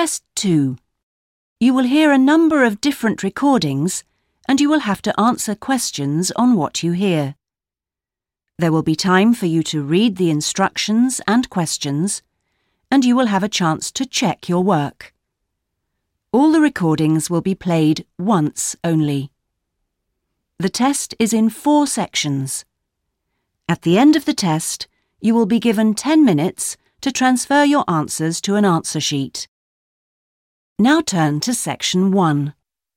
Test 2. You will hear a number of different recordings and you will have to answer questions on what you hear. There will be time for you to read the instructions and questions, and you will have a chance to check your work. All the recordings will be played once only. The test is in 4 sections. At the end of the test, you will be given 10 minutes to transfer your answers to an answer sheet. Now turn to Section 1.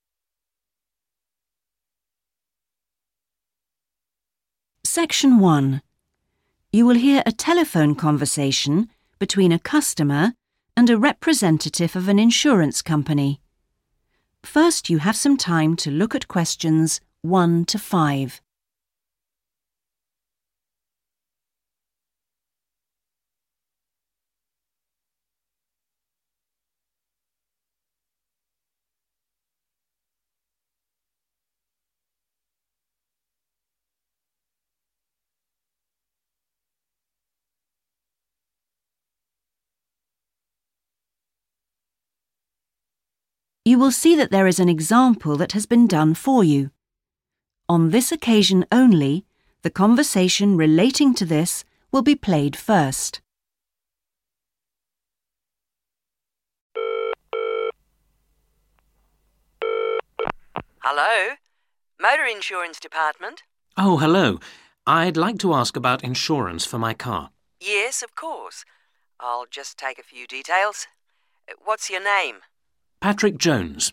Section 1. You will hear a telephone conversation between a customer and a representative of an insurance company. First, you have some time to look at questions 1 to 5. You will see that there is an example that has been done for you. On this occasion only, the conversation relating to this will be played first. Hello? Motor Insurance Department? Oh, hello. I'd like to ask about insurance for my car. Yes, of course. I'll just take a few details. What's your name? Patrick Jones.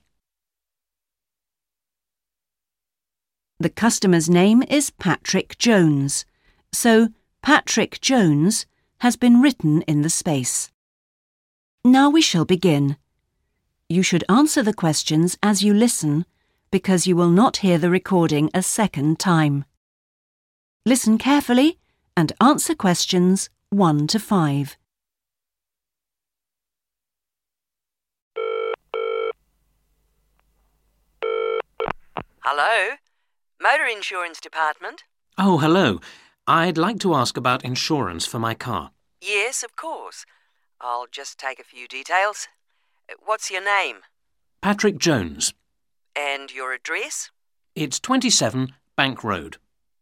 The customer's name is Patrick Jones, so Patrick Jones has been written in the space. Now we shall begin. You should answer the questions as you listen, because you will not hear the recording a second time. Listen carefully and answer questions 1 to 5. Hello? Motor Insurance Department? Oh, hello. I'd like to ask about insurance for my car. Yes, of course. I'll just take a few details. What's your name? Patrick Jones. And your address? It's 27 Bank Road.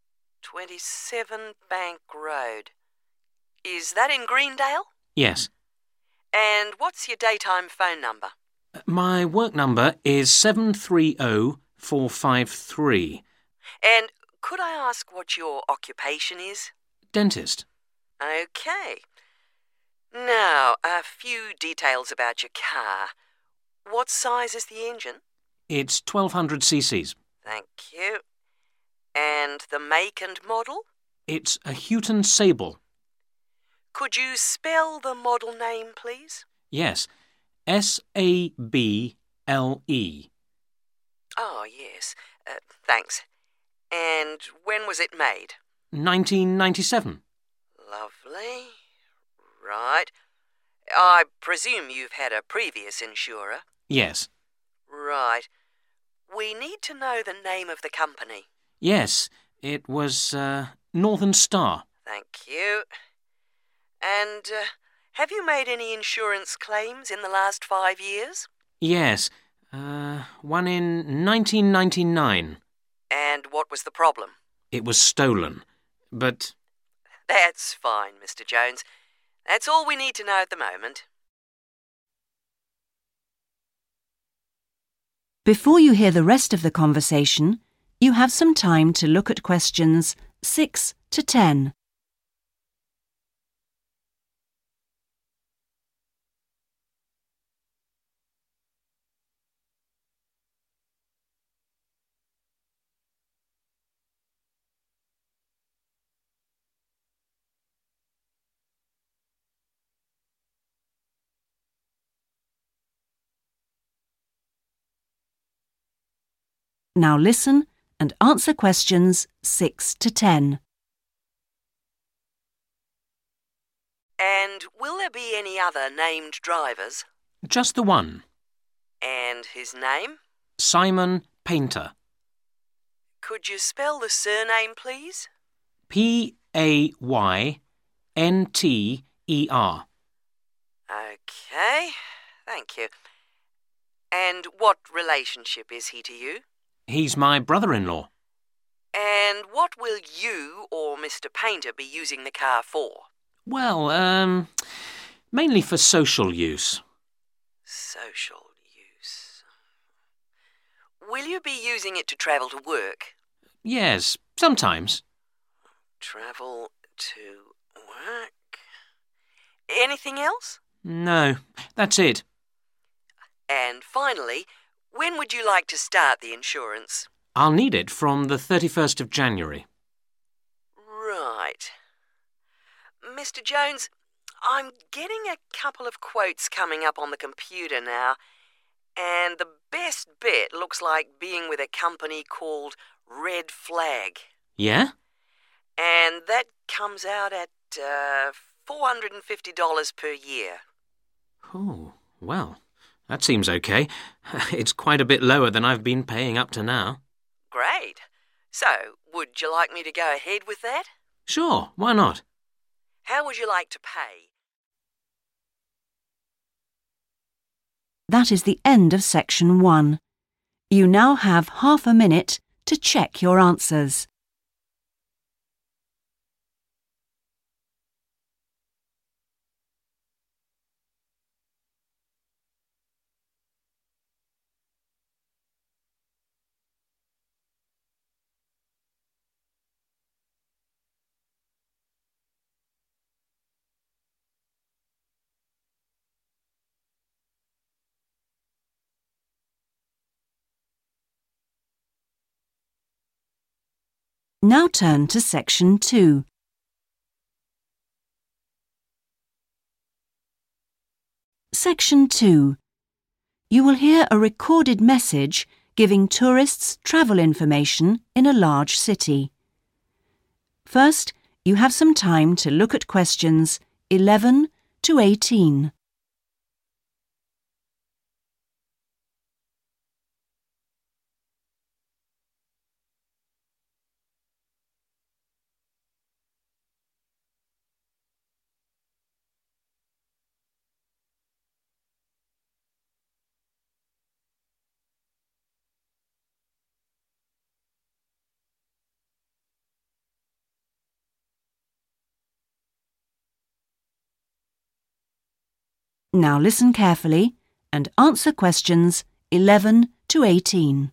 27 Bank Road. Is that in Greendale? Yes. And what's your daytime phone number? My work number is 730453. And could I ask what your occupation is? Dentist. OK. Now, a few details about your car. What size is the engine? It's 1200 cc's. Thank you. And the make and model? It's a Houghton Sable. Could you spell the model name, please? Yes. Sable. Oh, yes. Thanks. And when was it made? 1997. Lovely. Right. I presume you've had a previous insurer? Yes. Right. We need to know the name of the company. Yes, it was Northern Star. Thank you. And have you made any insurance claims in the last 5 years? Yes, one in 1999. And what was the problem? It was stolen, but... That's fine, Mr. Jones. That's all we need to know at the moment. Before you hear the rest of the conversation, you have some time to look at questions 6 to 10. Now listen and answer questions 6 to 10. And will there be any other named drivers? Just the one. And his name? Simon Painter. Could you spell the surname, please? Paynter. OK, Thank you. And what relationship is he to you? He's my brother-in-law. And what will you or Mr. Painter be using the car for? Well, mainly for social use. Social use. Will you be using it to travel to work? Yes, sometimes. Travel to work. Anything else? No, that's it. And finally, when would you like to start the insurance? I'll need it from the 31st of January. Right. Mr. Jones, I'm getting a couple of quotes coming up on the computer now, and the best bet looks like being with a company called Red Flag. Yeah? And that comes out at $450 per year. Oh, well, that seems okay. It's quite a bit lower than I've been paying up to now. Great. So, would you like me to go ahead with that? Sure, why not? How would you like to pay? That is the end of section 1. You now have half a minute to check your answers. Now turn to section 2. Section 2. You will hear a recorded message giving tourists travel information in a large city. First, you have some time to look at questions 11 to 18. Now listen carefully and answer questions 11 to 18.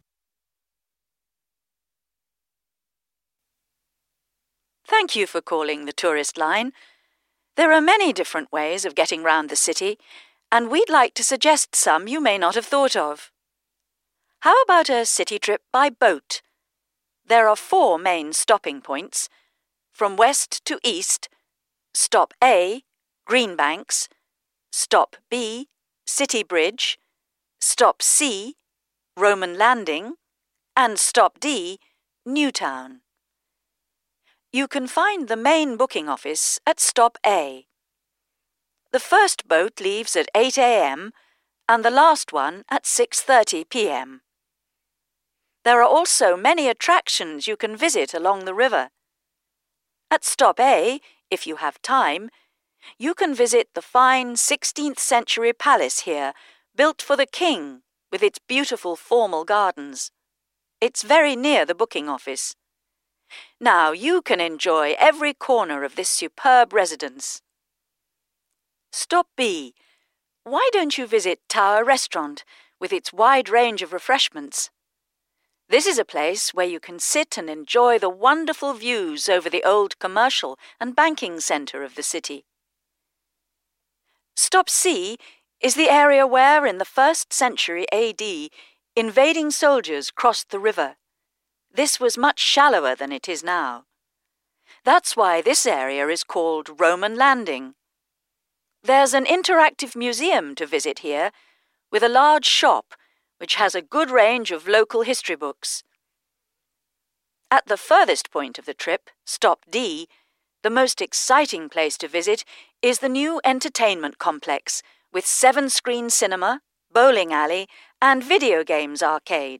Thank you for calling the tourist line. There are many different ways of getting round the city, and we'd like to suggest some you may not have thought of. How about a city trip by boat? There are 4 main stopping points. From west to east, Stop A, Greenbanks, Stop B, City Bridge, Stop C, Roman Landing, and Stop D, Newtown. You can find the main booking office at Stop A. The first boat leaves at 8 a.m. and the last one at 6:30 p.m. There are also many attractions you can visit along the river. At Stop A, if you have time, you can visit the fine 16th century palace here, built for the king, with its beautiful formal gardens. It's very near the booking office. Now you can enjoy every corner of this superb residence. Stop B. Why don't you visit Tower Restaurant with its wide range of refreshments? This is a place where you can sit and enjoy the wonderful views over the old commercial and banking centre of the city. Stop C is the area where, in the 1st century AD, invading soldiers crossed the river. This was much shallower than it is now. That's why this area is called Roman Landing. There's an interactive museum to visit here, with a large shop which has a good range of local history books. At the furthest point of the trip, Stop D, the most exciting place to visit is the new entertainment complex with 7-screen cinema, bowling alley, and video games arcade.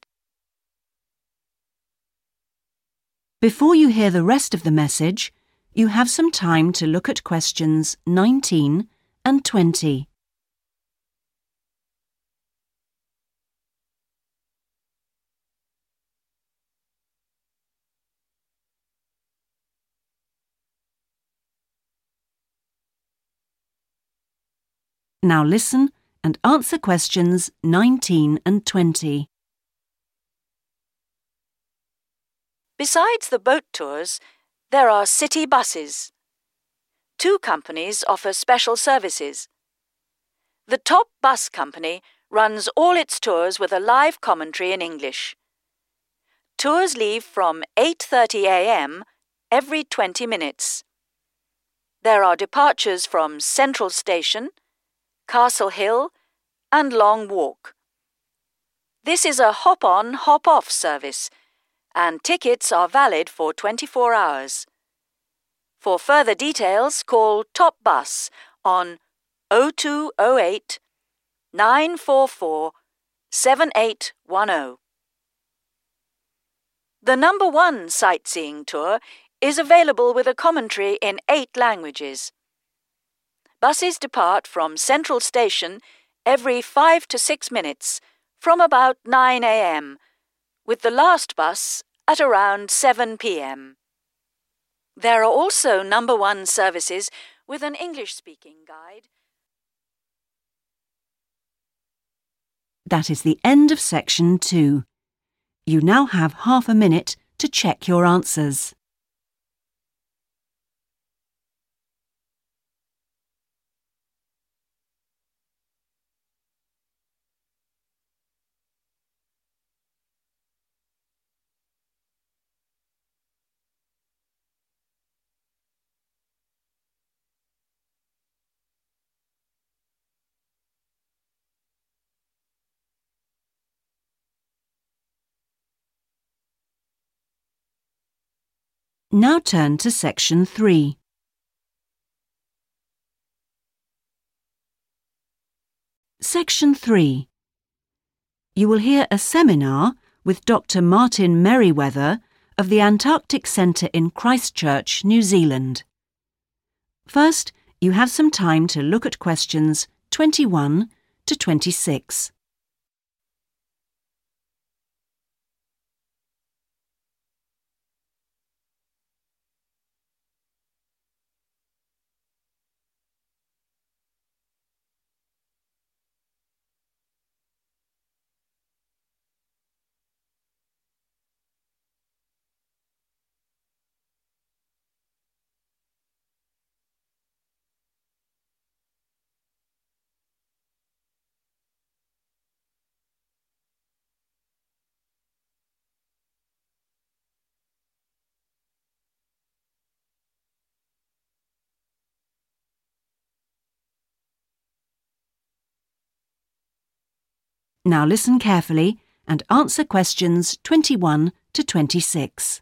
Before you hear the rest of the message, you have some time to look at questions 19 and 20. Now listen and answer questions 19 and 20. Besides the boat tours, there are city buses. 2 companies offer special services. The Top Bus Company runs all its tours with a live commentary in English. Tours leave from 8:30 a.m. every 20 minutes. There are departures from Central Station, Castle Hill, and Long Walk. This is a hop-on, hop-off service, and tickets are valid for 24 hours. For further details, call Top Bus on 0208 944 7810. The number 1 sightseeing tour is available with a commentary in 8 languages. Buses depart from Central Station every 5 to 6 minutes from about 9 a.m., with the last bus at around 7 p.m. There are also number 1 services with an English-speaking guide. That is the end of section 2. You now have half a minute to check your answers. Now turn to section 3. Section 3. You will hear a seminar with Dr. Martin Merriweather of the Antarctic Centre in Christchurch, New Zealand. First, you have some time to look at questions 21 to 26. Now listen carefully and answer questions 21 to 26.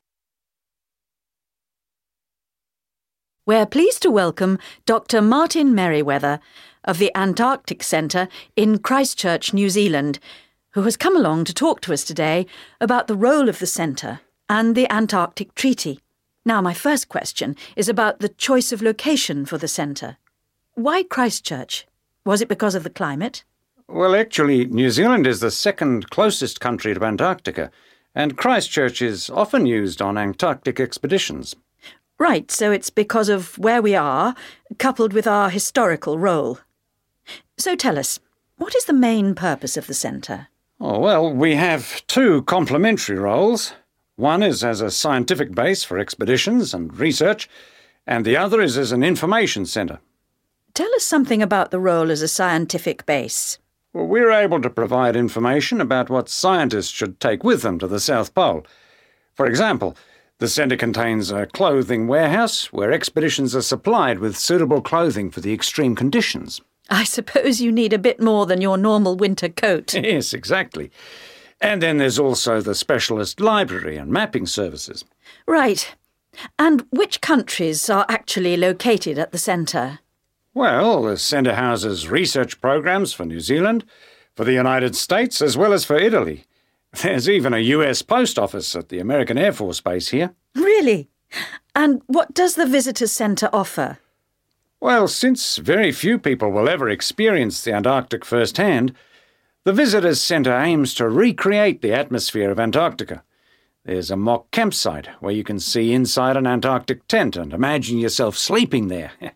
We're pleased to welcome Dr. Martin Merriweather of the Antarctic Centre in Christchurch, New Zealand, who has come along to talk to us today about the role of the centre and the Antarctic Treaty. Now, my first question is about the choice of location for the centre. Why Christchurch? Was it because of the climate? Well, actually, New Zealand is the second closest country to Antarctica, and Christchurch is often used on Antarctic expeditions. Right, so it's because of where we are, coupled with our historical role. So tell us, what is the main purpose of the centre? Oh, well, we have 2 complementary roles. One is as a scientific base for expeditions and research, and the other is as an information centre. Tell us something about the role as a scientific base. Well, we're able to provide information about what scientists should take with them to the South Pole. For example, the centre contains a clothing warehouse where expeditions are supplied with suitable clothing for the extreme conditions. I suppose you need a bit more than your normal winter coat. Yes, exactly. And then there's also the specialist library and mapping services. Right. And which countries are actually located at the centre? Well, the centre houses research programs for New Zealand, for the United States, as well as for Italy. There's even a US post office at the American Air Force Base here. Really? And what does the Visitors Centre offer? Well, since very few people will ever experience the Antarctic firsthand, the Visitors Centre aims to recreate the atmosphere of Antarctica. There's a mock campsite where you can see inside an Antarctic tent and imagine yourself sleeping there.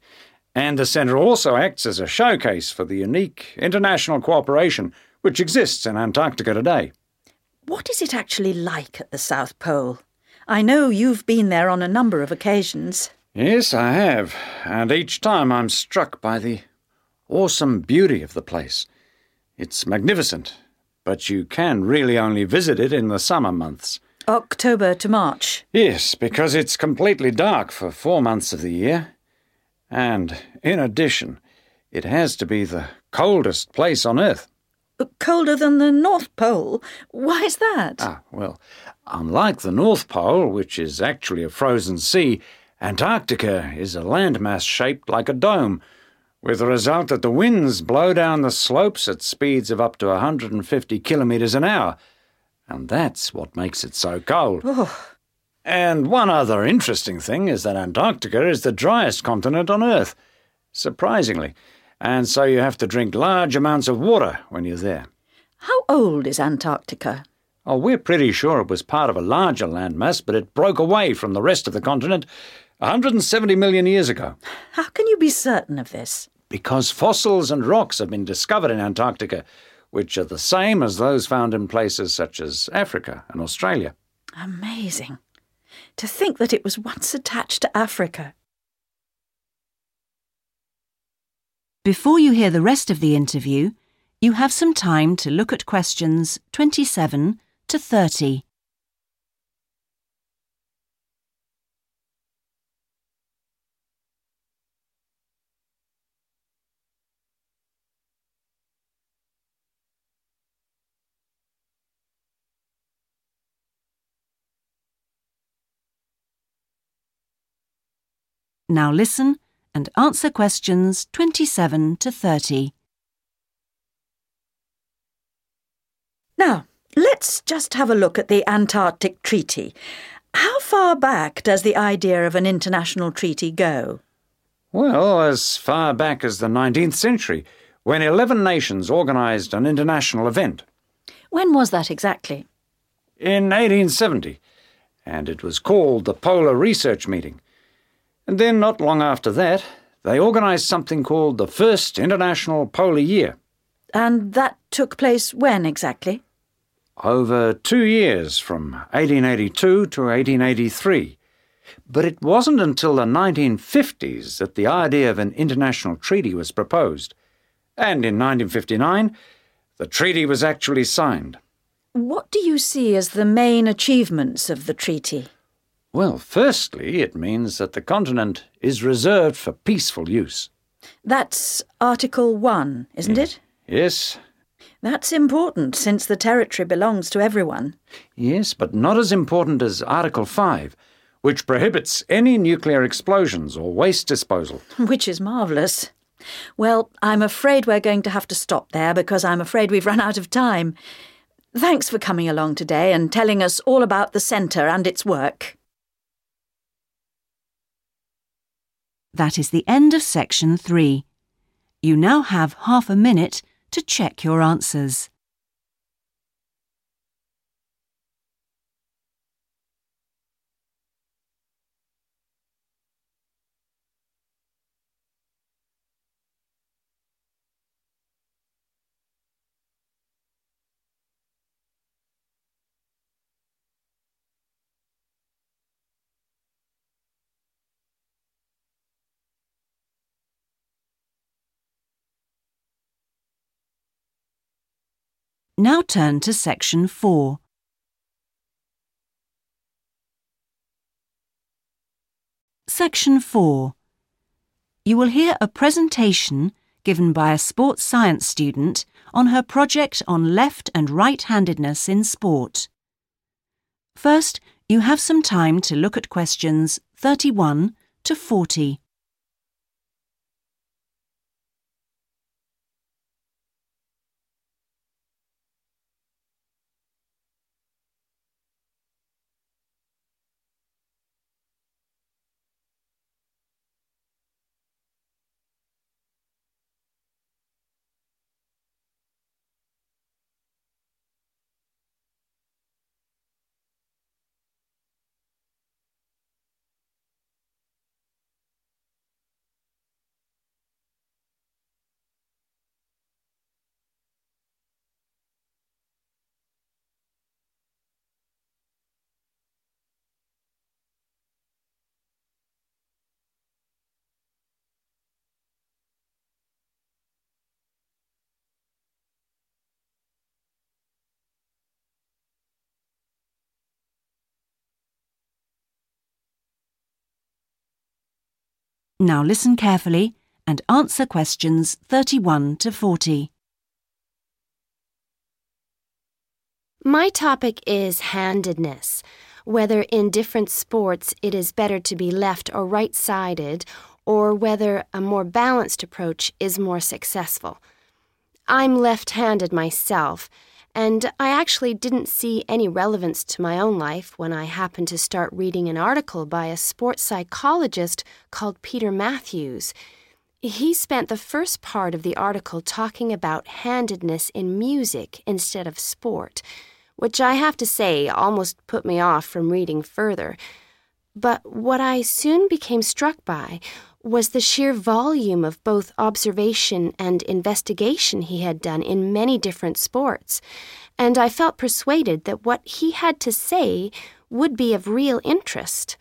And the centre also acts as a showcase for the unique international cooperation which exists in Antarctica today. What is it actually like at the South Pole? I know you've been there on a number of occasions. Yes, I have, and each time I'm struck by the awesome beauty of the place. It's magnificent, but you can really only visit it in the summer months. October to March. Yes, because it's completely dark for 4 months of the year. And, in addition, it has to be the coldest place on Earth. Colder than the North Pole? Why is that? Well, unlike the North Pole, which is actually a frozen sea, Antarctica is a landmass shaped like a dome, with the result that the winds blow down the slopes at speeds of up to 150 kilometres an hour. And that's what makes it so cold. Oh. And one other interesting thing is that Antarctica is the driest continent on Earth, surprisingly, and so you have to drink large amounts of water when you're there. How old is Antarctica? Oh, we're pretty sure it was part of a larger landmass, but it broke away from the rest of the continent 170 million years ago. How can you be certain of this? Because fossils and rocks have been discovered in Antarctica, which are the same as those found in places such as Africa and Australia. Amazing. To think that it was once attached to Africa. Before you hear the rest of the interview, you have some time to look at questions 27 to 30. Now listen and answer questions 27 to 30. Now, let's just have a look at the Antarctic Treaty. How far back does the idea of an international treaty go? Well, as far back as the 19th century, when 11 nations organised an international event. When was that exactly? In 1870, and it was called the Polar Research Meeting. And then, not long after that, they organised something called the First International Polar Year. And that took place when exactly? Over 2 years, from 1882 to 1883. But it wasn't until the 1950s that the idea of an international treaty was proposed. And in 1959, the treaty was actually signed. What do you see as the main achievements of the treaty? Well, firstly, it means that the continent is reserved for peaceful use. That's Article 1, isn't it? Yes. That's important, since the territory belongs to everyone. Yes, but not as important as Article 5, which prohibits any nuclear explosions or waste disposal. Which is marvellous. Well, I'm afraid we're going to have to stop there because I'm afraid we've run out of time. Thanks for coming along today and telling us all about the centre and its work. That is the end of section 3. You now have half a minute to check your answers. Now turn to section 4. Section 4. You will hear a presentation given by a sports science student on her project on left and right-handedness in sport. First, you have some time to look at questions 31 to 40. Now listen carefully and answer questions 31 to 40. My topic is handedness, whether in different sports it is better to be left or right-sided, or whether a more balanced approach is more successful. I'm left-handed myself, and I actually didn't see any relevance to my own life when I happened to start reading an article by a sports psychologist called Peter Matthews. He spent the first part of the article talking about handedness in music instead of sport, which I have to say almost put me off from reading further. But what I soon became struck by was the sheer volume of both observation and investigation he had done in many different sports, and I felt persuaded that what he had to say would be of real interest.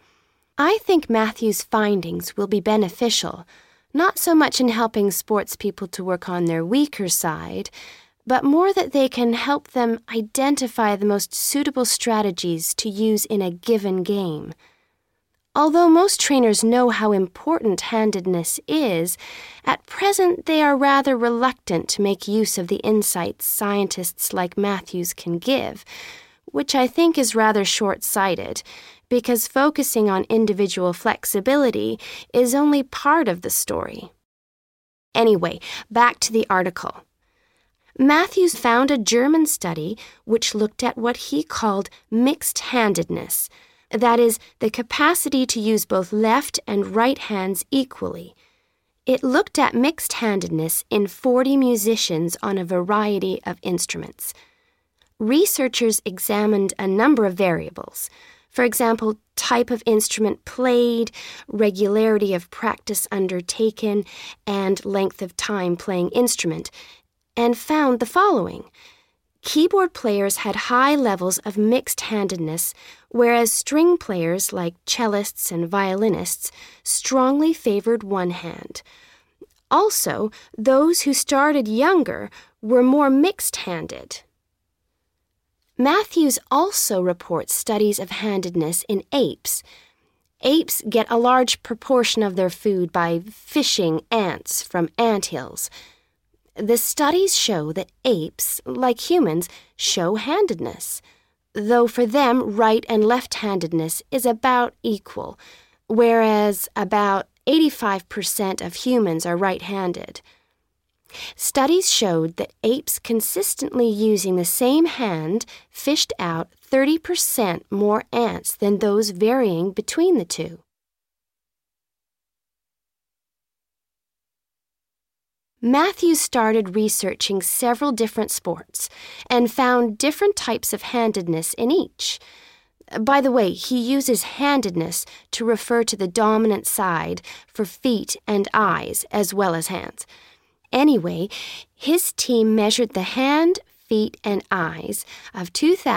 I think Matthews' findings will be beneficial, not so much in helping sports people to work on their weaker side, but more that they can help them identify the most suitable strategies to use in a given game. Although most trainers know how important handedness is, at present they are rather reluctant to make use of the insights scientists like Matthews can give, which I think is rather short-sighted, because focusing on individual flexibility is only part of the story. Anyway, back to the article. Matthews found a German study which looked at what he called mixed-handedness, that is, the capacity to use both left and right hands equally. It looked at mixed-handedness in 40 musicians on a variety of instruments. Researchers examined a number of variables. For example, type of instrument played, regularity of practice undertaken, and length of time playing instrument, and found the following. Keyboard players had high levels of mixed-handedness, whereas string players like cellists and violinists strongly favored one hand. Also, those who started younger were more mixed-handed. Matthews also reports studies of handedness in apes. Apes get a large proportion of their food by fishing ants from anthills. The studies show that apes, like humans, show handedness, though for them right and left-handedness is about equal, whereas about 85% of humans are right-handed. Studies showed that apes consistently using the same hand fished out 30% more ants than those varying between the two. Matthews started researching several different sports and found different types of handedness in each. By the way, he uses handedness to refer to the dominant side for feet and eyes as well as hands. Anyway, his team measured the hand, feet, and eyes of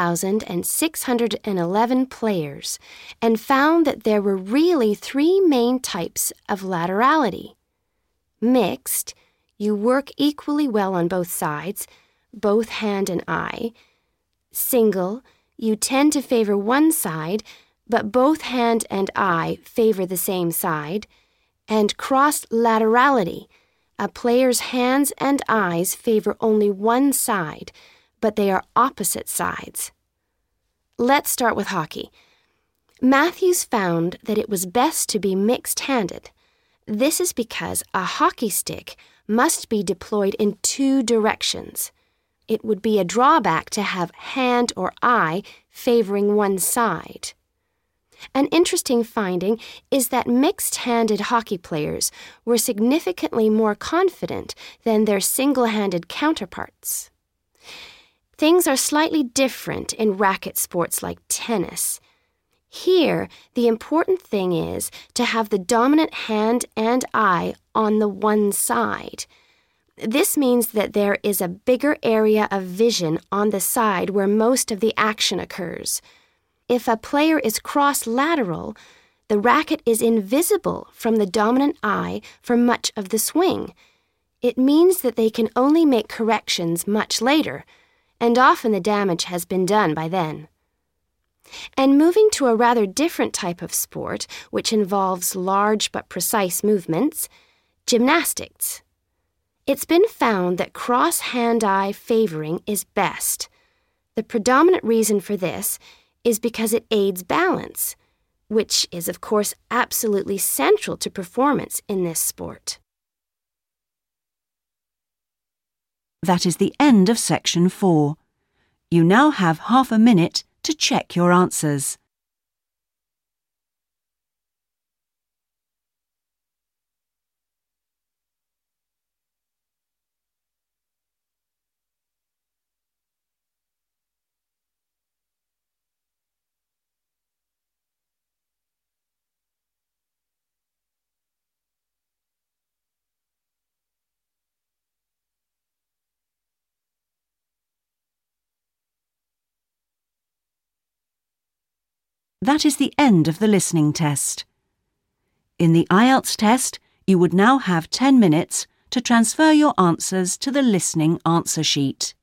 2,611 players and found that there were really three main types of laterality. Mixed, you work equally well on both sides, both hand and eye. Single, you tend to favor one side, but both hand and eye favor the same side. And cross-laterality, a player's hands and eyes favor only one side, but they are opposite sides. Let's start with hockey. Matthews found that it was best to be mixed-handed. This is because a hockey stick must be deployed in two directions. It would be a drawback to have hand or eye favoring one side. An interesting finding is that mixed-handed hockey players were significantly more confident than their single-handed counterparts. Things are slightly different in racket sports like tennis. Here, the important thing is to have the dominant hand and eye on the one side. This means that there is a bigger area of vision on the side where most of the action occurs. If a player is cross-lateral, the racket is invisible from the dominant eye for much of the swing. It means that they can only make corrections much later, and often the damage has been done by then. And moving to a rather different type of sport, which involves large but precise movements, gymnastics. It's been found that cross-hand-eye favoring is best. The predominant reason for this is because it aids balance, which is, of course, absolutely central to performance in this sport. That is the end of section 4. You now have half a minute to check your answers. That is the end of the listening test. In the IELTS test, you would now have 10 minutes to transfer your answers to the listening answer sheet.